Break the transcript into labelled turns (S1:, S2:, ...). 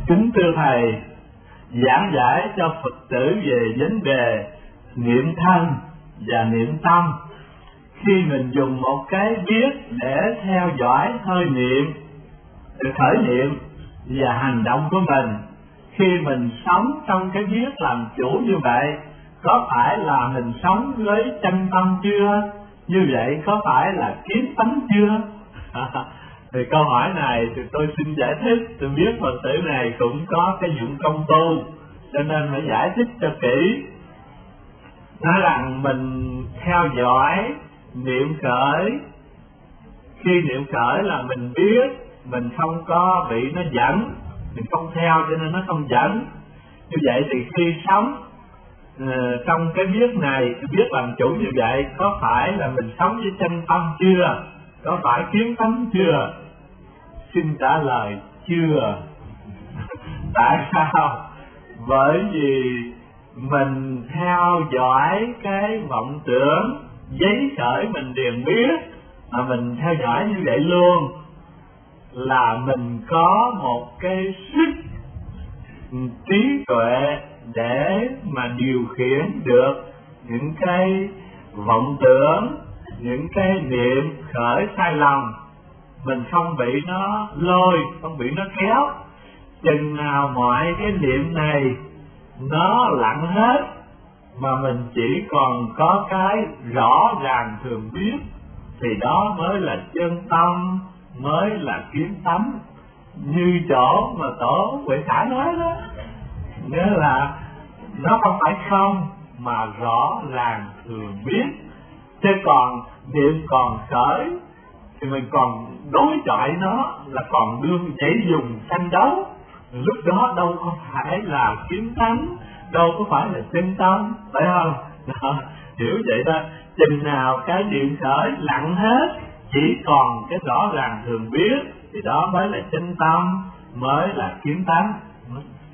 S1: Kính thưa Thầy, giảng giải cho Phật tử về vấn đề niệm thân và niệm tâm. Khi mình dùng một cái biết để theo dõi hơi niệm, khởi niệm và hành động của mình, khi mình sống trong cái biết làm chủ như vậy, có phải là mình sống với chân tâm chưa? Như vậy có phải là kiến tánh chưa? Thì câu hỏi này thì tôi xin giải thích. Tôi biết Phật tử này cũng có cái dụng công tu, cho nên phải giải thích cho kỹ. Nói rằng mình theo dõi niệm khởi, khi niệm khởi là mình biết, mình không có bị nó dẫn, mình không theo cho nên nó không dẫn. Như vậy thì khi sống trong cái biết này, cái biết làm chủ như vậy, có phải là mình sống với chân tâm chưa? Có phải kiến tánh chưa? Xin trả lời chưa. Tại sao? Bởi vì mình theo dõi cái vọng tưởng giấy khởi mình điền biết, mà mình theo dõi như vậy luôn là mình có một cái sức trí tuệ để mà điều khiển được những cái vọng tưởng, những cái niệm khởi sai lầm. Mình không bị nó lôi, không bị nó kéo. Chừng nào mọi cái niệm này nó lặng hết, mà mình chỉ còn có cái rõ ràng thường biết, thì đó mới là chân tâm, mới là kiến tánh. Như chỗ mà Tổ Huệ Khải nói đó, nghĩa là nó không phải không, mà rõ ràng thường biết. Chứ còn niệm còn khởi thì mình còn đối chọi nó, là còn đương nhảy dùng tranh đấu. Lúc đó đâu có phải là kiến tánh, đâu có phải là chân tâm, phải không? Đó, hiểu vậy đó. Chừng nào cái niệm khởi lặng hết, chỉ còn cái rõ ràng thường biết, thì đó mới là chân tâm, mới là kiến tánh.